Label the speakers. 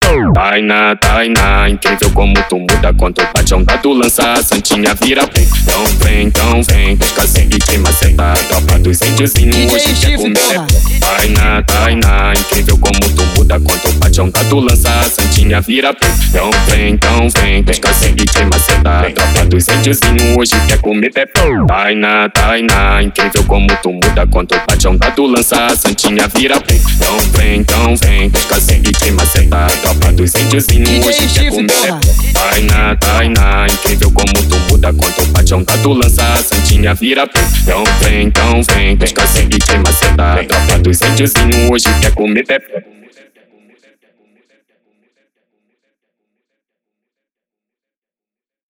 Speaker 1: Tainá, incrível como tu muda quando bate onda tu lança a santinha vira pé. Então vem, pesca e queima seta. Tropa dos índiozinhos hoje quer comer. Tainá, incrível como tu muda quando bate onda tu lança a santinha vira pé. Então vem, pesca e queima seta. Tropa dos índiozinhos hoje quer comer pé. Tainá, incrível como tu muda quando bate onda tu lança a santinha vira pé. Então vem, pesca e queima seta. Tropa dos índiozinhos hoje quer comer. Tainá, incrível como tu muda quando bate onda tu lança a santinha vira pé. Então vem, pesca e queima seta. Tropa dos índiozinhos hoje quer comer pé.